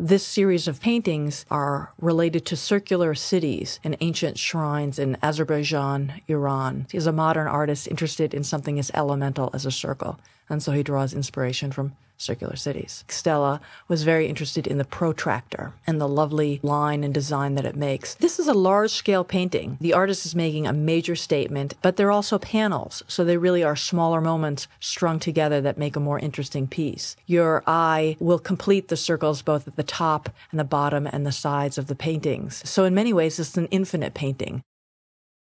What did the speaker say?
This series of paintings are related to circular cities and ancient shrines in Azerbaijan, Iran. He's a modern artist interested in something as elemental as a circle, and so he draws inspiration from circular cities. Stella was very interested in the protractor and the lovely line and design that it makes. This is a large-scale painting. The artist is making a major statement, but they're also panels, so they really are smaller moments strung together that make a more interesting piece. Your eye will complete the circles both at the top and the bottom and the sides of the paintings. So in many ways, it's an infinite painting.